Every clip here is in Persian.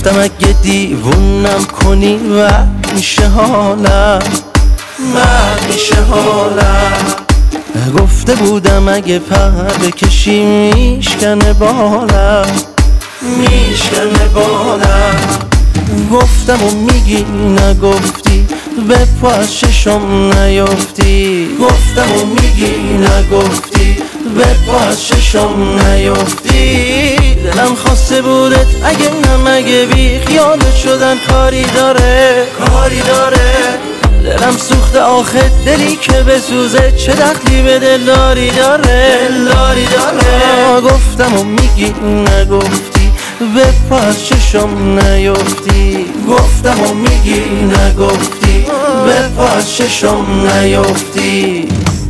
گفتم اگه دیوونم کنی و میشه حالم، میشه حالم. گفته بودم اگه پر بکشی میشکنه بالم، میشکنه بالم. گفتم و میگی نگفتی، به پا از چشم نیفتی. گفتم و میگی نگفتی، به پا از چشم نیفتی. دلم خواسته بودت اگه نمگه بی خیالت شدن کاری داره، کاری داره. دلم سوخته آخه دلی که بسوزه چه دخلی به دلداری داره، دلداری داره. گفتم و میگی نگفتی، به پا از چشم نیفتی. گفتم و میگی نگفتی، به پا از چشم نیفتی.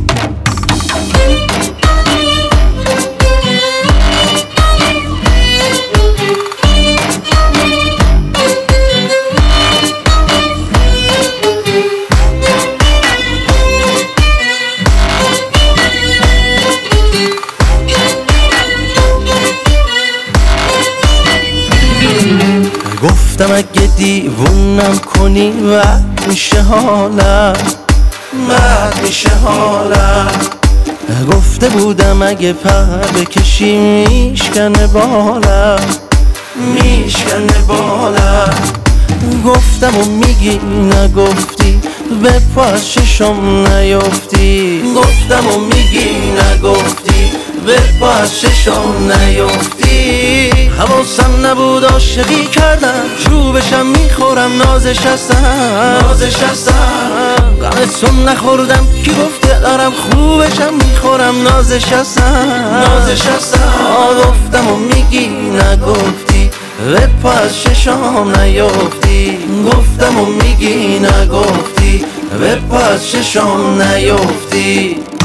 گفتم اگه دیوونم کنی و میشه حالم، میشه حالم. گفته بودم اگه پر بکشی میشکنه بالم، میشکنه بالم. گفتم و میگی نگفتی، به پا از چشم نیفتی. گفتم و میگی نگفتی، به پا از چشم نیفتی. حواسم نبود عاشقی کردم، چوبشم میخورم نازش هستم، نازش هستم. غمتون نخوردم کی گفته دارم، خوبشم میخورم نازش هستم، نازش هستم. گفتم و میگی نگفتی، به پا از چشم نیفتی. گفتم و میگی نگفتی، به پا از چشم نیفتی.